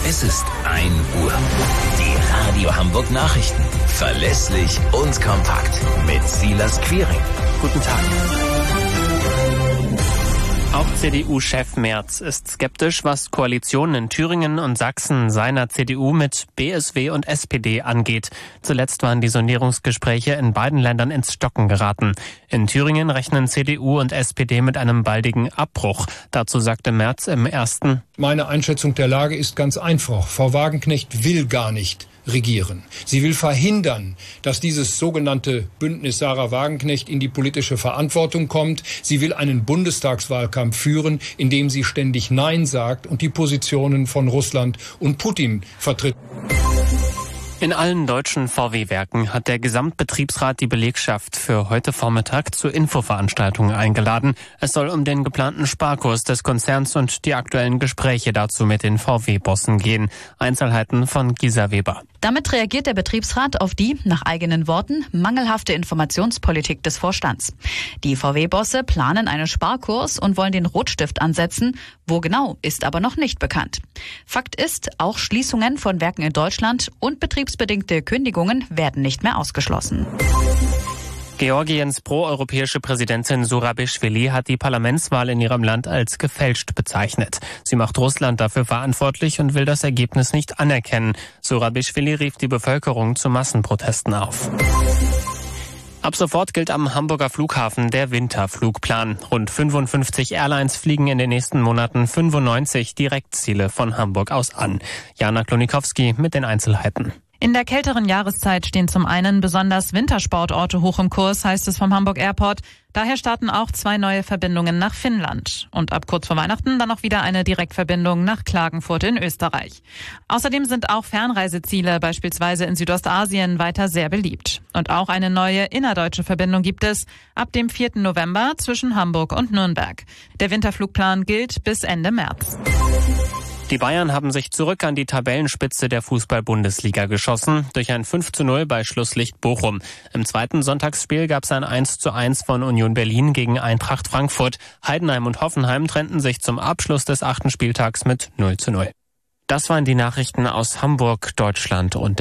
Es ist 1 Uhr. Die Radio Hamburg Nachrichten. Verlässlich und kompakt. Mit Silas Quiring. Guten Tag. Auch CDU-Chef Merz ist skeptisch, was Koalitionen in Thüringen und Sachsen seiner CDU mit BSW und SPD angeht. Zuletzt waren die Sondierungsgespräche in beiden Ländern ins Stocken geraten. In Thüringen rechnen CDU und SPD mit einem baldigen Abbruch. Dazu sagte Merz im ersten: Meine Einschätzung der Lage ist ganz einfach. Frau Wagenknecht will gar nicht regieren. Sie will verhindern, dass dieses sogenannte Bündnis Sarah Wagenknecht in die politische Verantwortung kommt. Sie will einen Bundestagswahlkampf führen, in dem sie ständig Nein sagt und die Positionen von Russland und Putin vertritt. In allen deutschen VW-Werken hat der Gesamtbetriebsrat die Belegschaft für heute Vormittag zur Infoveranstaltung eingeladen. Es soll um den geplanten Sparkurs des Konzerns und die aktuellen Gespräche dazu mit den VW-Bossen gehen. Einzelheiten von Gisa Weber. Damit reagiert der Betriebsrat auf die, nach eigenen Worten, mangelhafte Informationspolitik des Vorstands. Die VW-Bosse planen einen Sparkurs und wollen den Rotstift ansetzen. Wo genau, ist aber noch nicht bekannt. Fakt ist, auch Schließungen von Werken in Deutschland und betriebsbedingte Kündigungen werden nicht mehr ausgeschlossen. Georgiens proeuropäische Präsidentin Zurabischwili hat die Parlamentswahl in ihrem Land als gefälscht bezeichnet. Sie macht Russland dafür verantwortlich und will das Ergebnis nicht anerkennen. Zurabischwili rief die Bevölkerung zu Massenprotesten auf. Ab sofort gilt am Hamburger Flughafen der Winterflugplan. Rund 55 Airlines fliegen in den nächsten Monaten 95 Direktziele von Hamburg aus an. Jana Klonikowski mit den Einzelheiten. In der kälteren Jahreszeit stehen zum einen besonders Wintersportorte hoch im Kurs, heißt es vom Hamburg Airport. Daher starten auch 2 neue Verbindungen nach Finnland. Und ab kurz vor Weihnachten dann auch wieder eine Direktverbindung nach Klagenfurt in Österreich. Außerdem sind auch Fernreiseziele, beispielsweise in Südostasien, weiter sehr beliebt. Und auch eine neue innerdeutsche Verbindung gibt es ab dem 4. November zwischen Hamburg und Nürnberg. Der Winterflugplan gilt bis Ende März. Die Bayern haben sich zurück an die Tabellenspitze der Fußball-Bundesliga geschossen, durch ein 5:0 bei Schlusslicht Bochum. Im zweiten Sonntagsspiel gab es ein 1:1 von Union Berlin gegen Eintracht Frankfurt. Heidenheim und Hoffenheim trennten sich zum Abschluss des 8. Spieltags mit 0:0. Das waren die Nachrichten aus Hamburg, Deutschland und